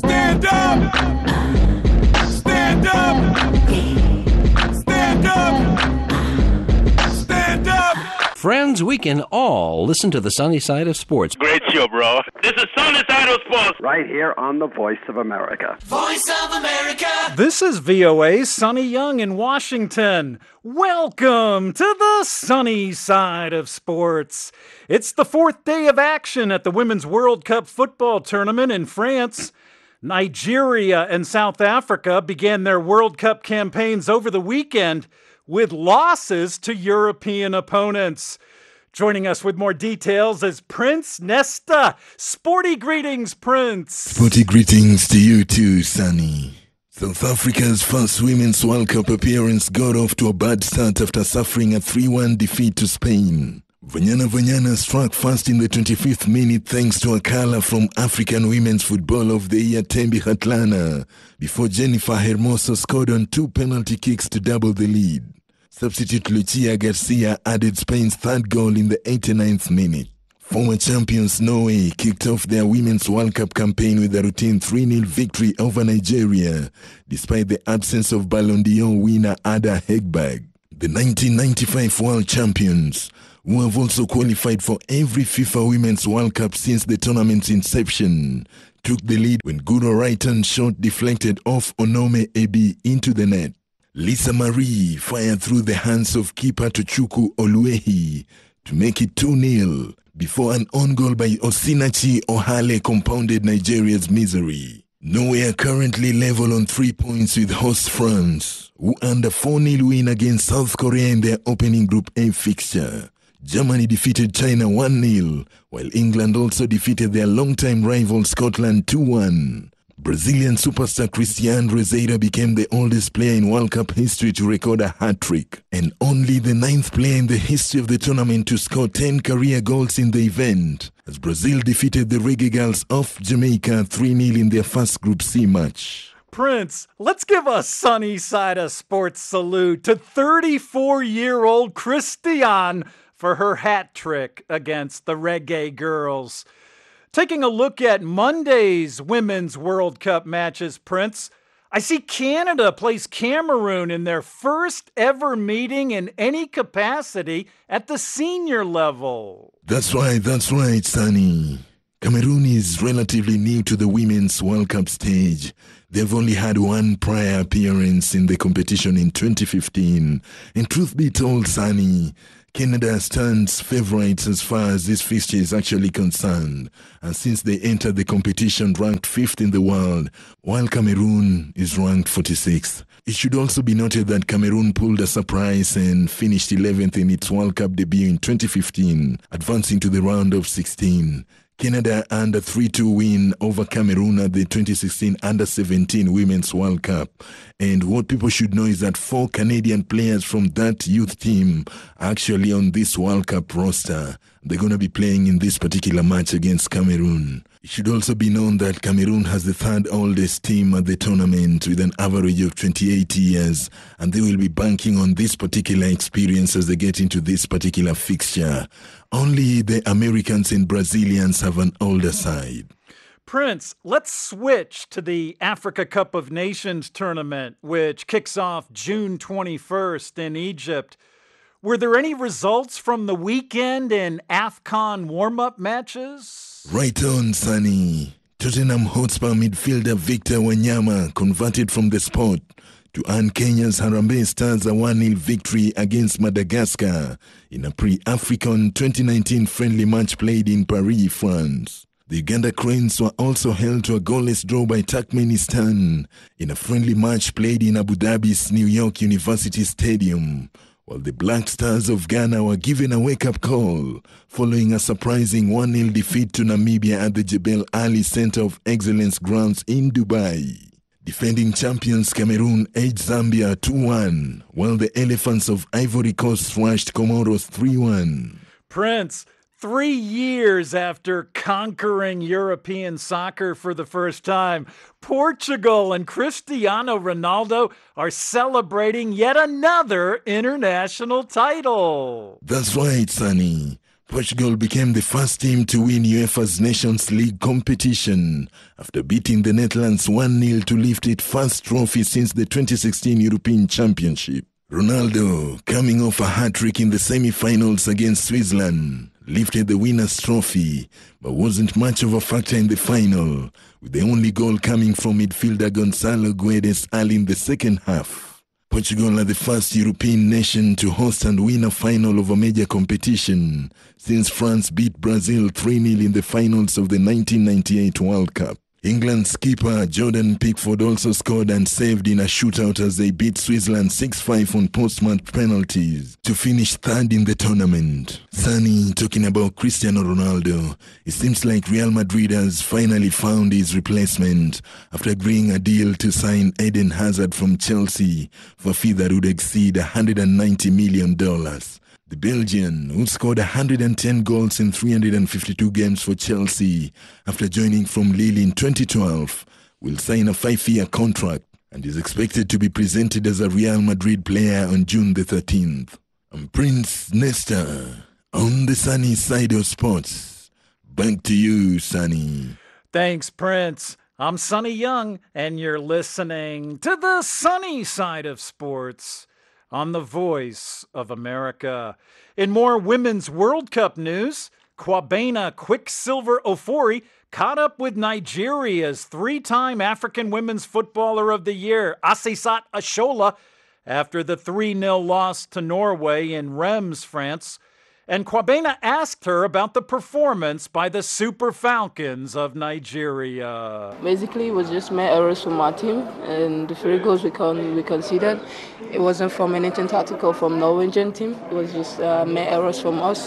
Stand up! Stand up! Stand up! Stand up! Friends, we can all listen to the sunny side of sports. Great show, bro. This is Sunny Side of Sports. Right here on the Voice of America. Voice of America! This is VOA's Sonny Young in Washington. Welcome to the sunny side of sports. It's the fourth day of action at the Women's World Cup football tournament in France. Nigeria and South Africa began their World Cup campaigns over the weekend with losses to European opponents. Joining us with more details is Prince Nesta. Sporty greetings, Prince. Sporty greetings to you too, Sonny. South Africa's first Women's World Cup appearance got off to a bad start after suffering a 3-1 defeat to Spain. Vanyana struck first in the 25th minute thanks to a curler from African Women's Football of the Year Thembi Kgatlana, before Jennifer Hermoso scored on 2 penalty kicks to double the lead. Substitute Lucia Garcia added Spain's third goal in the 89th minute. Former champions Norway kicked off their Women's World Cup campaign with a routine 3-0 victory over Nigeria, despite the absence of Ballon d'Or winner Ada Hegerberg. The 1995 world champions, who have also qualified for every FIFA Women's World Cup since the tournament's inception, took the lead when Guro right-hand shot deflected off Onome Ebi into the net. Lisa Marie fired through the hands of keeper Tochukwu Oluehi to make it 2-0 before an own goal by Osinachi Ohale compounded Nigeria's misery. Norway are currently level on 3 points with host France, who earned a 4-0 win against South Korea in their opening Group A fixture. Germany defeated China 1-0, while England also defeated their longtime rival Scotland 2-1. Brazilian superstar Cristiano Ronaldo became the oldest player in World Cup history to record a hat-trick, and only the 9th player in the history of the tournament to score 10 career goals in the event, as Brazil defeated the Reggae Girls of Jamaica 3-0 in their first Group C match. Prince, let's give a sunny side of sports salute to 34-year-old Christiane for her hat trick against the Reggae Girls. Taking a look at Monday's Women's World Cup matches, Prince, I see Canada plays Cameroon in their first ever meeting in any capacity at the senior level. That's right, Sonny. Cameroon is relatively new to the Women's World Cup stage. They've only had one prior appearance in the competition in 2015. And truth be told, Sonny, Canada stands favourites as far as this fixture is actually concerned, and since they entered the competition ranked 5th in the world, while Cameroon is ranked 46th. It should also be noted that Cameroon pulled a surprise and finished 11th in its World Cup debut in 2015, advancing to the round of 16. Canada earned a 3-2 win over Cameroon at the 2016 Under-17 Women's World Cup. And what people should know is that 4 Canadian players from that youth team are actually on this World Cup roster. They're going to be playing in this particular match against Cameroon. It should also be known that Cameroon has the 3rd oldest team at the tournament with an average of 28 years, and they will be banking on this particular experience as they get into this particular fixture. Only the Americans and Brazilians have an older side. Prince, let's switch to the Africa Cup of Nations tournament, which kicks off June 21st in Egypt. Were there any results from the weekend in AFCON warm-up matches? Right on, Sonny. Tottenham Hotspur midfielder Victor Wanyama converted from the spot to earn Kenya's Harambee Stars a 1-0 victory against Madagascar in a pre-African 2019 friendly match played in Paris, France. The Uganda Cranes were also held to a goalless draw by Turkmenistan in a friendly match played in Abu Dhabi's New York University Stadium, while the Black Stars of Ghana were given a wake-up call following a surprising 1-0 defeat to Namibia at the Jebel Ali Center of Excellence grounds in Dubai. Defending champions Cameroon edged Zambia 2-1, while the Elephants of Ivory Coast thrashed Comoros 3-1. Prince, 3 years after conquering European soccer for the first time, Portugal and Cristiano Ronaldo are celebrating yet another international title. That's right, Sonny. Portugal became the first team to win UEFA's Nations League competition after beating the Netherlands 1-0 to lift its first trophy since the 2016 European Championship. Ronaldo, coming off a hat-trick in the semi-finals against Switzerland, lifted the winner's trophy, but wasn't much of a factor in the final, with the only goal coming from midfielder Gonçalo Guedes early in the second half. Portugal are the first European nation to host and win a final of a major competition since France beat Brazil 3-0 in the finals of the 1998 World Cup. England's keeper Jordan Pickford also scored and saved in a shootout as they beat Switzerland 6-5 on post-match penalties to finish third in the tournament. Sunny, talking about Cristiano Ronaldo, it seems like Real Madrid has finally found his replacement after agreeing a deal to sign Eden Hazard from Chelsea for a fee that would exceed $190 million. The Belgian, who scored 110 goals in 352 games for Chelsea after joining from Lille in 2012, will sign a 5-year contract and is expected to be presented as a Real Madrid player on June the 13th. I'm Prince Nesta on the sunny side of sports. Back to you, Sunny. Thanks, Prince. I'm Sonny Young, and you're listening to the sunny side of sports on the Voice of America. In more Women's World Cup news, Kwabena Quicksilver Ofori caught up with Nigeria's 3-time African Women's Footballer of the Year, Asisat Ashola, after the 3-0 loss to Norway in Reims, France. And Kwabena asked her about the performance by the Super Falcons of Nigeria. Basically, it was just mere errors from our team, and the 3 goals we conceded, it wasn't from anything tactical from Norwegian team. It was just mere errors from us,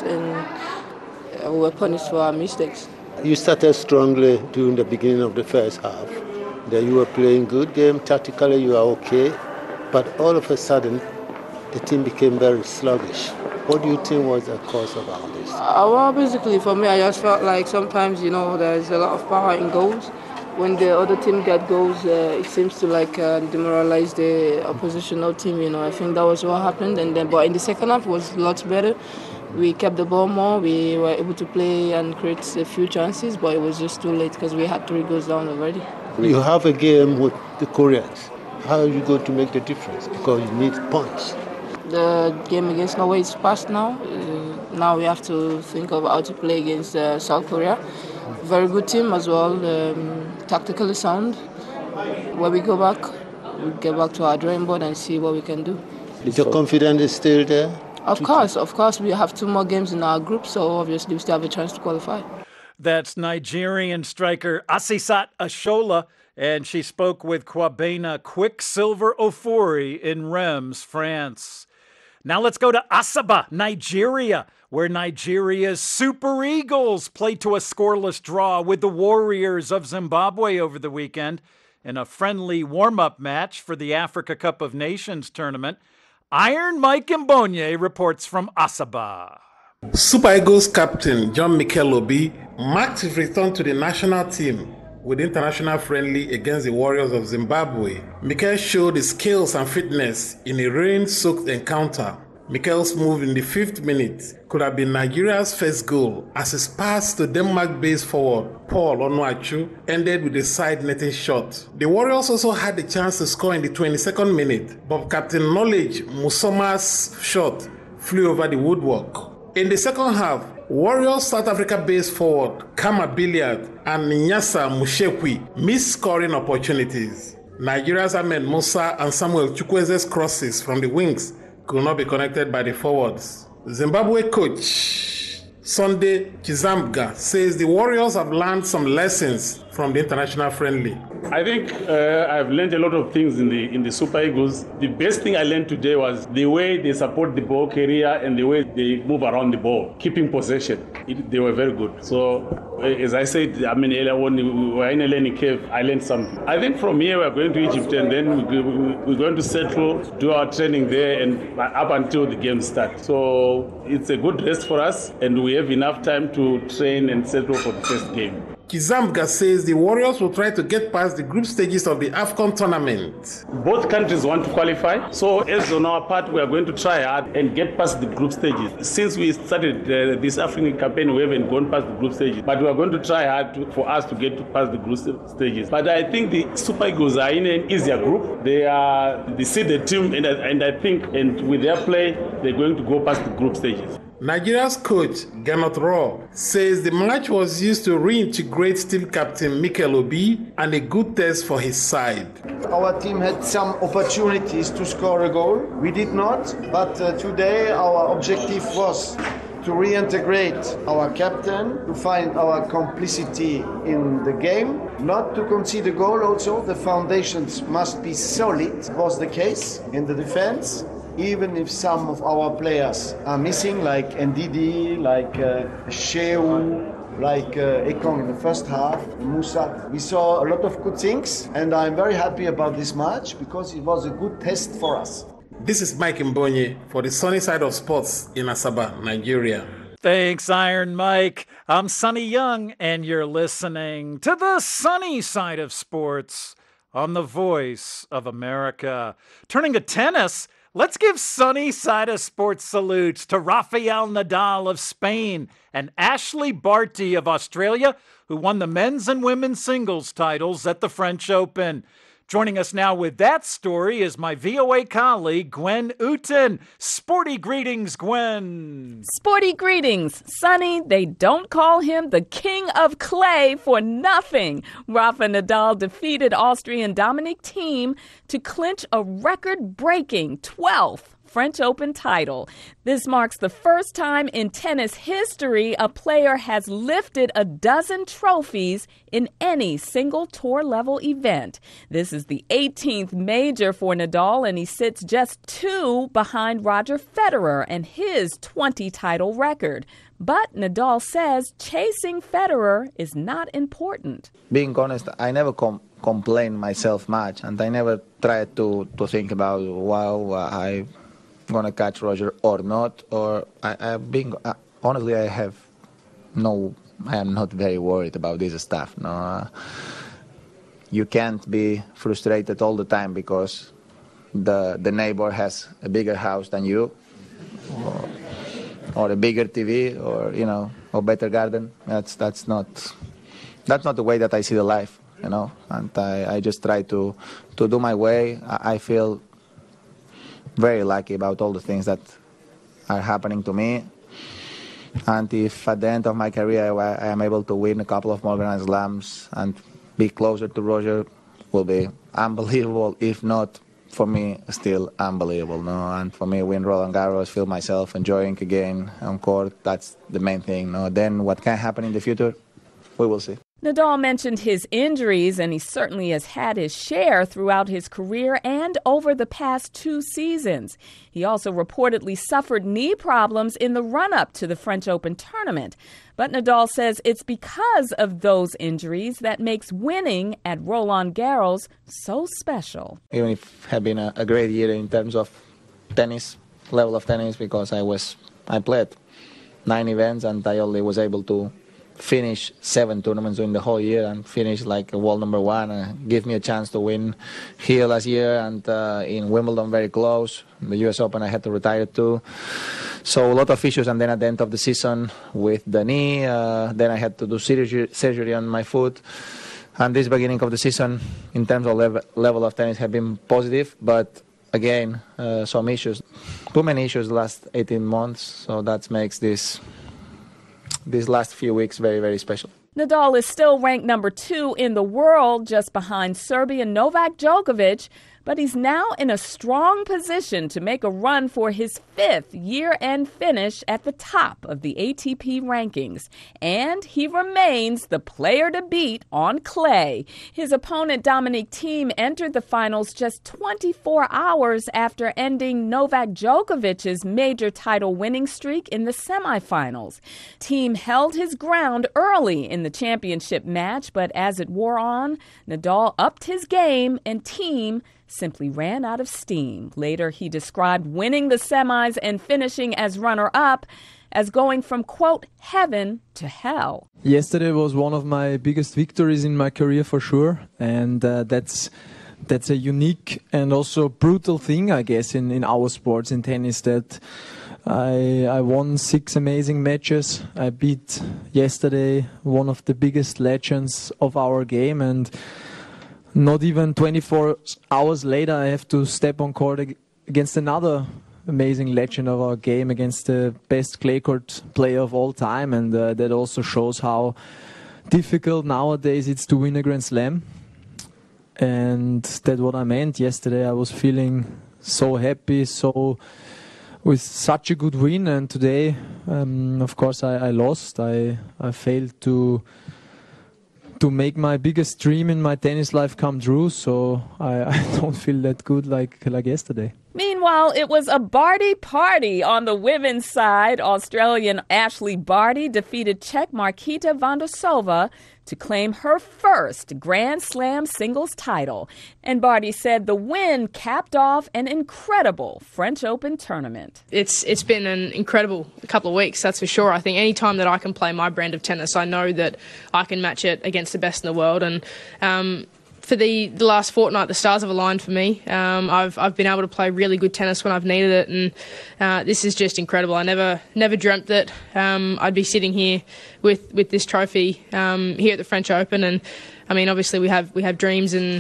and we were punished for our mistakes. You started strongly during the beginning of the first half. Then you were playing good game, tactically you are okay, but all of a sudden, the team became very sluggish. What do you think was the cause of all this? Well, basically for me, I just felt like sometimes, there's a lot of power in goals. When the other team get goals, it seems to demoralize the oppositional team. I think that was what happened. But in the second half, it was a lot better. We kept the ball more. We were able to play and create a few chances, but it was just too late because we had 3 goals down already. You have a game with the Koreans. How are you going to make the difference? Because you need points. The game against Norway is past now. Now we have to think of how to play against South Korea. Very good team as well, tactically sound. When we go back, we get back to our drawing board and see what we can do. Is your confidence still there? Of course. We have 2 more games in our group, so obviously we still have a chance to qualify. That's Nigerian striker Asisat Ashola, and she spoke with Kwabena Quicksilver Ofori in Reims, France. Now let's go to Asaba, Nigeria, where Nigeria's Super Eagles played to a scoreless draw with the Warriors of Zimbabwe over the weekend in a friendly warm-up match for the Africa Cup of Nations tournament. Iron Mike Mbonye reports from Asaba. Super Eagles captain John Mikel Obi marked his return to the national team with international friendly against the Warriors of Zimbabwe. Mikel showed his skills and fitness in a rain-soaked encounter. Mikel's move in the 5th minute could have been Nigeria's first goal as his pass to Denmark-based forward Paul Onuachu ended with a side-netting shot. The Warriors also had the chance to score in the 22nd minute, but Captain Knowledge Musoma's shot flew over the woodwork. In the second half, Warriors South Africa-based forward Kama Billiard and Nyasa Mushekwi missed scoring opportunities. Nigeria's Ahmed Musa and Samuel Chukweze's crosses from the wings could not be connected by the forwards. Zimbabwe coach Sunday Chizambga says the Warriors have learned some lessons from the international friendly. I think I've learned a lot of things in the Super Eagles. The best thing I learned today was the way they support the ball carrier and the way they move around the ball, keeping possession. They were very good. So, as I said, earlier when we were in a learning curve, I learned something. I think from here we're going to Egypt and then we're going to settle, do our training there and up until the game starts. So it's a good rest for us and we have enough time to train and settle for the first game. Kizambga says the Warriors will try to get past the group stages of the AFCON tournament. Both countries want to qualify. So as on our part, we are going to try hard and get past the group stages. Since we started this African campaign, we haven't gone past the group stages. But we are going to try hard for us to get past the group stages. But I think the Super Eagles are in an easier group. They are the seeded team, and I think with their play, they're going to go past the group stages. Nigeria's coach, Gernot Rohr, says the match was used to reintegrate still captain Mikel Obi and a good test for his side. Our team had some opportunities to score a goal. We did not, but today our objective was to reintegrate our captain, to find our complicity in the game, not to concede a goal also. The foundations must be solid. It was the case in the defense. Even if some of our players are missing, like Ndidi, like Sheu, like Ekong in the first half, Musa. We saw a lot of good things, and I'm very happy about this match because it was a good test for us. This is Mike Mbonye for the Sunny Side of Sports in Asaba, Nigeria. Thanks, Iron Mike. I'm Sonny Young, and you're listening to the Sunny Side of Sports on the Voice of America. Turning to tennis, let's give Sunny Side of Sports salutes to Rafael Nadal of Spain and Ashley Barty of Australia, who won the men's and women's singles titles at the French Open. Joining us now with that story is my VOA colleague, Gwen Uten. Sporty greetings, Gwen. Sporty greetings. Sonny, they don't call him the king of clay for nothing. Rafa Nadal defeated Austrian Dominic Thiem to clinch a record-breaking 12th French Open title. This marks the first time in tennis history a player has lifted a dozen trophies in any single tour-level event. This is the 18th major for Nadal, and he sits just 2 behind Roger Federer and his 20-title record. But Nadal says chasing Federer is not important. Being honest, I never complain myself much, and I never try to think about, I'm going to catch Roger or not. Or honestly, I am not very worried about this stuff. No, you can't be frustrated all the time because the neighbor has a bigger house than you, or a bigger TV, or better garden. That's not the way that I see the life, And I just try to do my way. I feel very lucky about all the things that are happening to me. And if at the end of my career I am able to win a couple of more Grand Slams and be closer to Roger, will be unbelievable. If not, for me, still unbelievable. No? And for me, win Roland Garros, feel myself enjoying again on court, that's the main thing. No? Then what can happen in the future, we will see. Nadal mentioned his injuries, and he certainly has had his share throughout his career and over the past 2 seasons. He also reportedly suffered knee problems in the run-up to the French Open tournament. But Nadal says it's because of those injuries that makes winning at Roland Garros so special. Even if it had been a great year in terms of tennis, level of tennis, because I played 9 events and I only was able to finish 7 tournaments during the whole year and finish like a world number 1. Give me a chance to win here last year, and in Wimbledon very close. The US Open I had to retire too. So a lot of issues, and then at the end of the season with the knee, then I had to do surgery on my foot. And this beginning of the season in terms of level of tennis have been positive, but again, some issues. Too many issues the last 18 months, so that makes these last few weeks very, very special. Nadal is still ranked number 2 in the world, just behind Serbian Novak Djokovic, but he's now in a strong position to make a run for his 5th year-end finish at the top of the ATP rankings. And he remains the player to beat on clay. His opponent Dominic Thiem entered the finals just 24 hours after ending Novak Djokovic's major title winning streak in the semifinals. Thiem held his ground early in the championship match, but as it wore on, Nadal upped his game and Thiem simply ran out of steam. Later, he described winning the semis and finishing as runner-up as going from, quote, heaven to hell. Yesterday was one of my biggest victories in my career for sure, and that's a unique and also brutal thing, I guess, in our sports, in tennis, that I won 6 amazing matches. I beat yesterday one of the biggest legends of our game, and not even 24 hours later I have to step on court against another amazing legend of our game, against the best clay court player of all time, and that also shows how difficult nowadays it's to win a Grand Slam. And that's what I meant yesterday. I was feeling so happy, with such a good win, and today, of course, I lost. I failed to make my biggest dream in my tennis life come true, so I don't feel that good like yesterday. Meanwhile, it was a Barty party on the women's side. Australian Ashley Barty defeated Czech Markita Vondrousova to claim her first Grand Slam singles title. And Barty said the win capped off an incredible French Open tournament. It's been an incredible couple of weeks, that's for sure. I think any time that I can play my brand of tennis, I know that I can match it against the best in the world. And for the last fortnight, the stars have aligned for me. I've been able to play really good tennis when I've needed it, and this is just incredible. I never dreamt that I'd be sitting here with this trophy here at the French Open. And I mean, obviously we have dreams and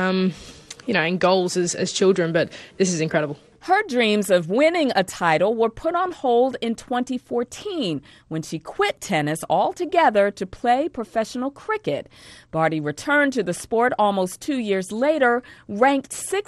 and goals as children, but this is incredible. Her dreams of winning a title were put on hold in 2014 when she quit tennis altogether to play professional cricket. Barty returned to the sport almost 2 years later, ranked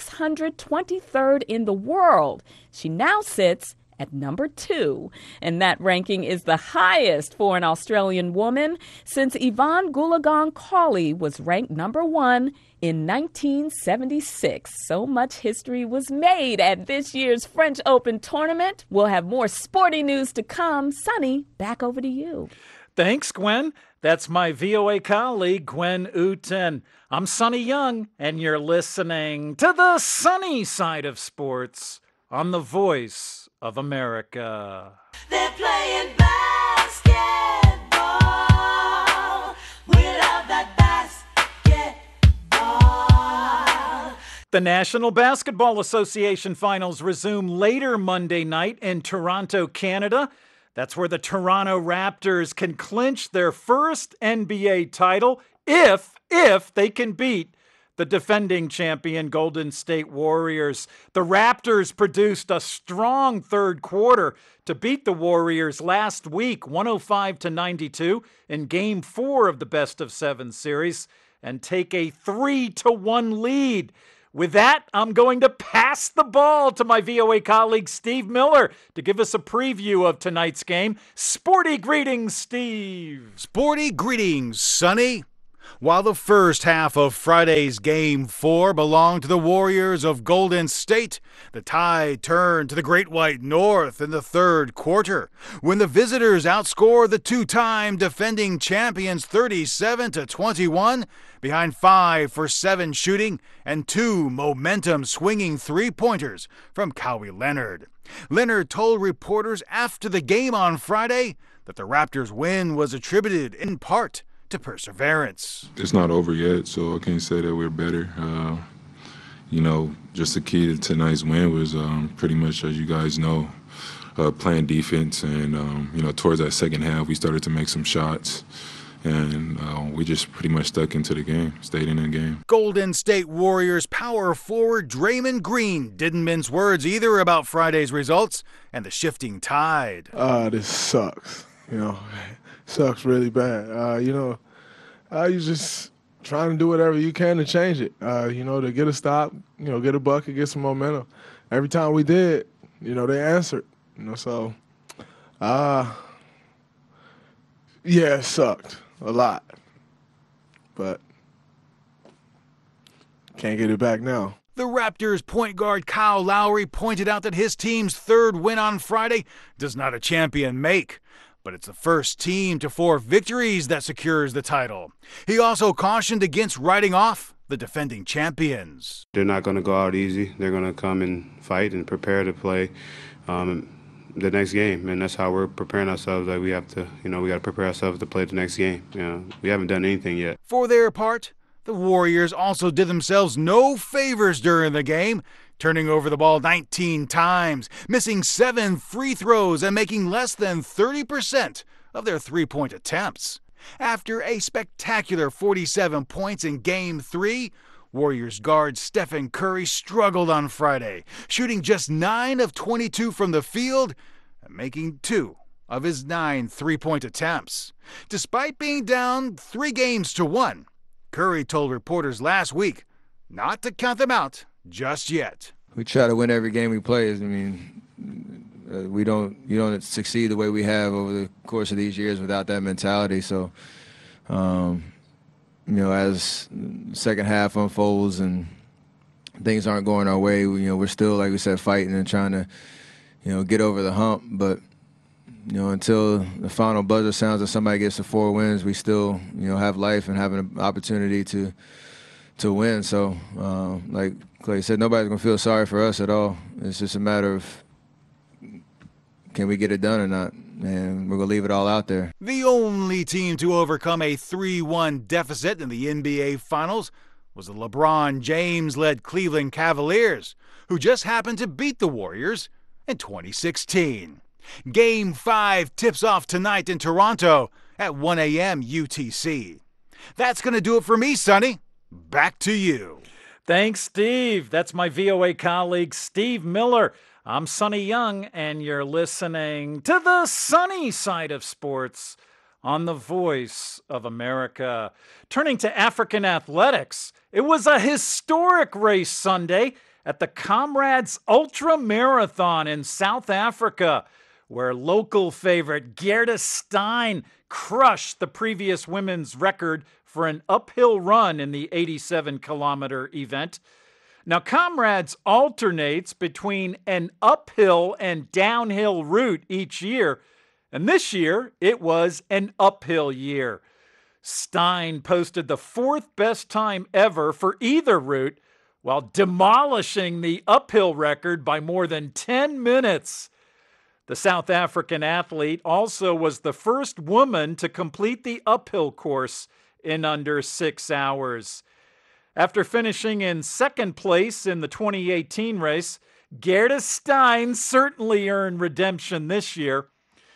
623rd in the world. She now sits at number 2, and that ranking is the highest for an Australian woman since Yvonne Goolagong-Cawley was ranked number 1 in 1976. So much history was made at this year's French Open tournament. We'll have more sporty news to come. Sonny, back over to you. Thanks, Gwen. That's my VOA colleague, Gwen Uten. I'm Sonny Young, and you're listening to the sunny side of sports on The Voice of America. They're playing basketball. We love that basketball. The National Basketball Association finals resume later Monday night in Toronto, Canada. That's where the Toronto Raptors can clinch their first NBA title if they can beat the defending champion Golden State Warriors. The Raptors produced a strong third quarter to beat the Warriors last week, 105-92 in Game 4 of the best-of-7 series, and take a 3-1 lead. With that, I'm going to pass the ball to my VOA colleague, Steve Miller, to give us a preview of tonight's game. Sporty greetings, Steve. Sporty greetings, Sonny. While the first half of Friday's Game 4 belonged to the Warriors of Golden State, the tide turned to the Great White North in the third quarter, when the visitors outscored the two-time defending champions 37-21, behind 5 for 7 shooting and 2 momentum-swinging three-pointers from Kawhi Leonard. Leonard told reporters after the game on Friday that the Raptors' win was attributed in part to perseverance. It's not over yet, so I can't say that we're better. Just the key to tonight's win was pretty much, as you guys know, playing defense. And, towards that second half, we started to make some shots. And we just pretty much stuck into the game, stayed in the game. Golden State Warriors power forward Draymond Green didn't mince words either about Friday's results and the shifting tide. This sucks, Sucks really bad. You just trying to do whatever you can to change it, to get a stop, get a bucket, get some momentum. Every time we did, they answered, so, it sucked a lot, but can't get it back now. The Raptors' point guard Kyle Lowry pointed out that his team's third win on Friday does not a champion make, but it's the first team to 4 victories that secures the title. He also cautioned against writing off the defending champions. They're not going to go out easy. They're going to come and fight and prepare to play the next game, and that's how we're preparing ourselves. Like we got to prepare ourselves to play the next game. We haven't done anything yet. For their part, the Warriors also did themselves no favors during the game, turning over the ball 19 times, missing 7 free throws, and making less than 30% of their three-point attempts. After a spectacular 47 points in Game 3, Warriors guard Stephen Curry struggled on Friday, shooting just 9 of 22 from the field and making 2 of his 9 three-point attempts. Despite being down 3-1, Curry told reporters last week not to count them out just yet. We try to win every game we play. I mean, you don't succeed the way we have over the course of these years without that mentality. So, as the second half unfolds and things aren't going our way, we're still, like we said, fighting and trying to, get over the hump. But, until the final buzzer sounds and somebody gets the 4 wins, we still, have life and having an opportunity to win. So, like Clay said, nobody's going to feel sorry for us at all. It's just a matter of can we get it done or not, and we're going to leave it all out there. The only team to overcome a 3-1 deficit in the NBA Finals was the LeBron James-led Cleveland Cavaliers, who just happened to beat the Warriors in 2016. Game 5 tips off tonight in Toronto at 1 a.m. UTC. That's going to do it for me, Sonny. Back to you. Thanks, Steve. That's my VOA colleague, Steve Miller. I'm Sonny Young, and you're listening to the sunny side of sports on the Voice of America. Turning to African athletics, it was a historic race Sunday at the Comrades Ultra Marathon in South Africa, where local favorite Gerda Stein crushed the previous women's record for an uphill run in the 87-kilometer event. Now, Comrades alternates between an uphill and downhill route each year, and this year it was an uphill year. Stein posted the 4th best time ever for either route, while demolishing the uphill record by more than 10 minutes. The South African athlete also was the first woman to complete the uphill course in under 6 hours. After finishing in second place in the 2018 race, Gerda Stein certainly earned redemption this year.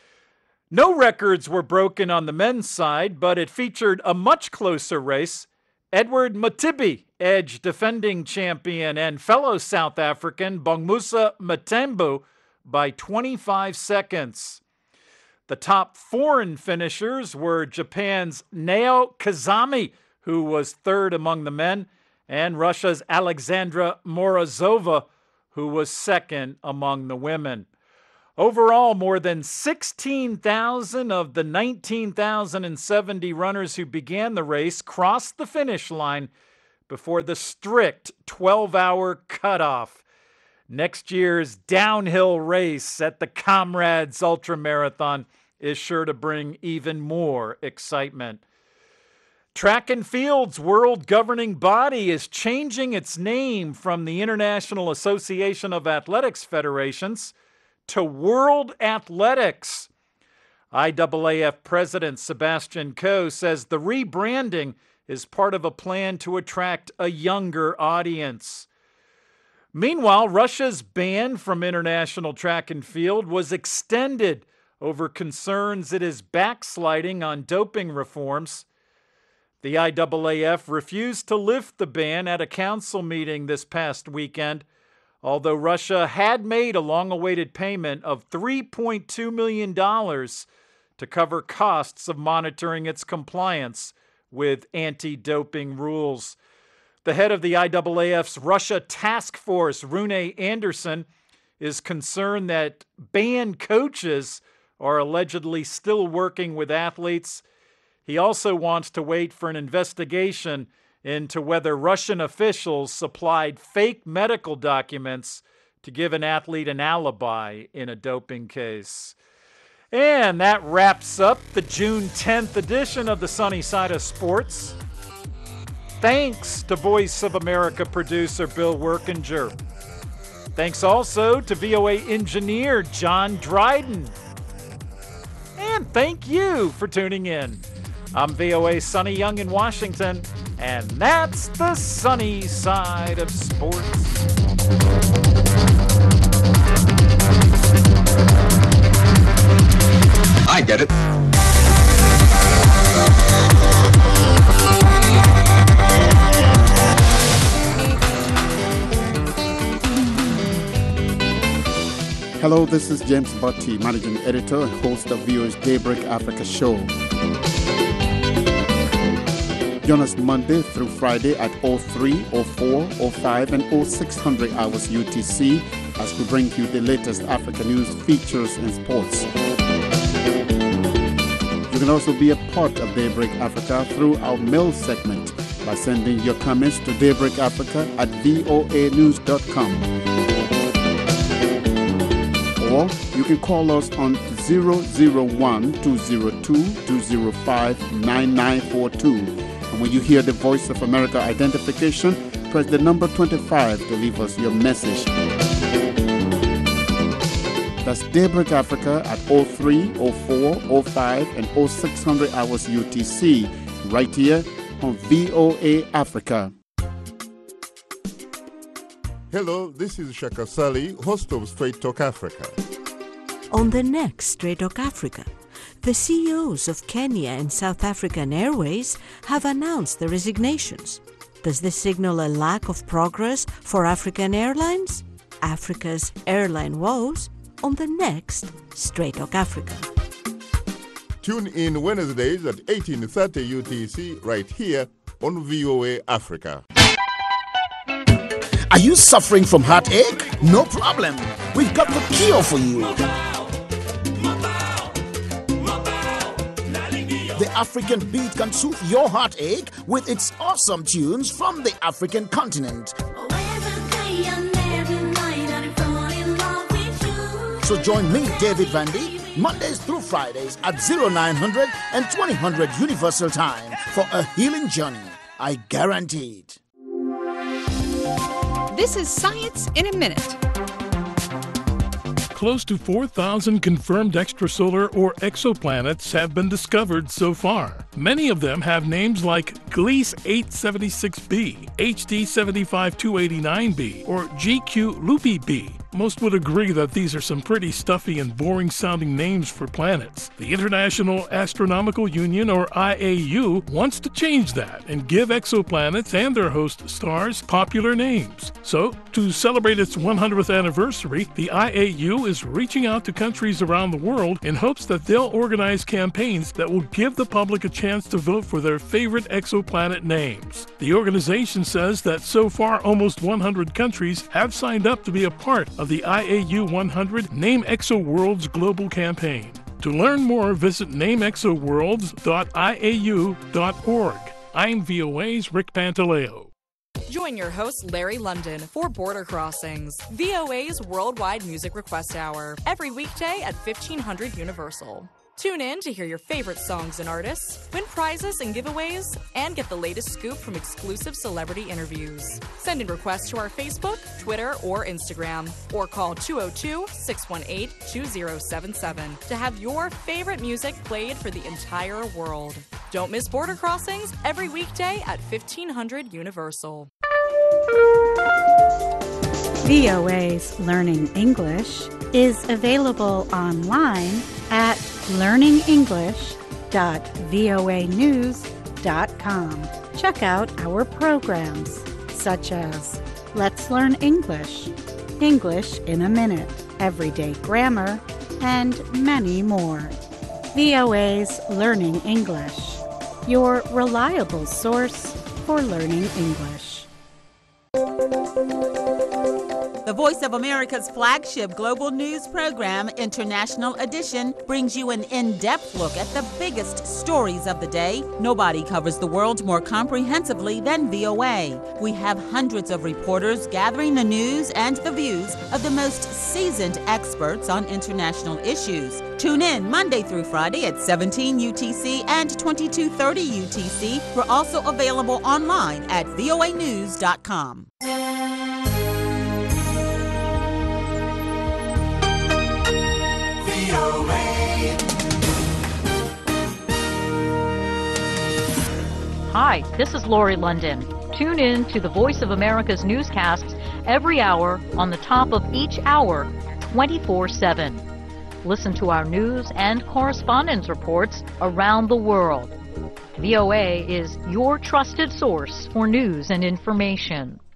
No records were broken on the men's side, but it featured a much closer race. Edward Matibi edged defending champion and fellow South African Bongmusa Matembu by 25 seconds. The top foreign finishers were Japan's Nao Kazami, who was third among the men, and Russia's Alexandra Morozova, who was second among the women. Overall, more than 16,000 of the 19,070 runners who began the race crossed the finish line before the strict 12-hour cutoff. Next year's downhill race at the Comrades Ultramarathon is sure to bring even more excitement. Track and Field's world governing body is changing its name from the International Association of Athletics Federations to World Athletics. IAAF President Sebastian Coe says the rebranding is part of a plan to attract a younger audience. Meanwhile, Russia's ban from international track and field was extended over concerns it is backsliding on doping reforms. The IAAF refused to lift the ban at a council meeting this past weekend, although Russia had made a long-awaited payment of $3.2 million to cover costs of monitoring its compliance with anti-doping rules. The head of the IAAF's Russia Task Force, Rune Anderson, is concerned that banned coaches are allegedly still working with athletes. He also wants to wait for an investigation into whether Russian officials supplied fake medical documents to give an athlete an alibi in a doping case. And that wraps up the June 10th edition of the Sunny Side of Sports. Thanks to Voice of America producer Bill Workinger. Thanks also to VOA engineer John Dryden. And thank you for tuning in. I'm VOA Sonny Young in Washington, and that's the sunny side of sports. I get it. Hello, this is James Botti, Managing Editor and host of VOA's Daybreak Africa show. Join us Monday through Friday at 03, 04, 05, and 0600 hours UTC as we bring you the latest Africa news, features, and sports. You can also be a part of Daybreak Africa through our mail segment by sending your comments to daybreakafrica@voanews.com. Or you can call us on 001-202-205-9942. And when you hear the Voice of America identification, press the number 25 to leave us your message. That's Daybreak Africa at 03, 04, 05, and 0600 hours UTC, right here on VOA Africa. Hello, this is Shaka Sali, host of Straight Talk Africa. On the next Straight Talk Africa, the CEOs of Kenya and South African Airways have announced their resignations. Does this signal a lack of progress for African Airlines? Africa's airline woes on the next Straight Talk Africa. Tune in Wednesdays at 18:30 UTC right here on VOA Africa. Are you suffering from heartache? No problem. We've got the cure for you. The African Beat can soothe your heartache with its awesome tunes from the African continent. So join me, David Vandy, Mondays through Fridays at 0900 and 2000 Universal Time for a healing journey. I guarantee it. This is Science in a Minute. Close to 4,000 confirmed extrasolar or exoplanets have been discovered so far. Many of them have names like Gliese 876b, HD 75289b, or GQ Lupi b. Most would agree that these are some pretty stuffy and boring-sounding names for planets. The International Astronomical Union, or IAU, wants to change that and give exoplanets and their host stars popular names. So, to celebrate its 100th anniversary, the IAU is reaching out to countries around the world in hopes that they'll organize campaigns that will give the public a chance to vote for their favorite exoplanet names. The organization says that so far almost 100 countries have signed up to be a part of the IAU 100 Name ExoWorlds global campaign. To learn more, visit nameexoworlds.iau.org. I'm VOA's Rick Pantaleo. Join your host, Larry London, for Border Crossings, VOA's worldwide music request hour, every weekday at 1500 Universal. Tune in to hear your favorite songs and artists, win prizes and giveaways, and get the latest scoop from exclusive celebrity interviews. Send in requests to our Facebook, Twitter, or Instagram, or call 202-618-2077 to have your favorite music played for the entire world. Don't miss Border Crossings every weekday at 1500 Universal. VOA's Learning English is available online at learningenglish.voanews.com. Check out our programs such as Let's Learn English, English in a Minute, Everyday Grammar, and many more. VOA's Learning English, your reliable source for learning English. The Voice of America's flagship global news program, International Edition, brings you an in-depth look at the biggest stories of the day. Nobody covers the world more comprehensively than VOA. We have hundreds of reporters gathering the news and the views of the most seasoned experts on international issues. Tune in Monday through Friday at 17 UTC and 2230 UTC. We're also available online at voanews.com. Hi, this is Lori London. Tune in to the Voice of America's newscasts every hour on the top of each hour, 24/7. Listen to our news and correspondence reports around the world. VOA is your trusted source for news and information.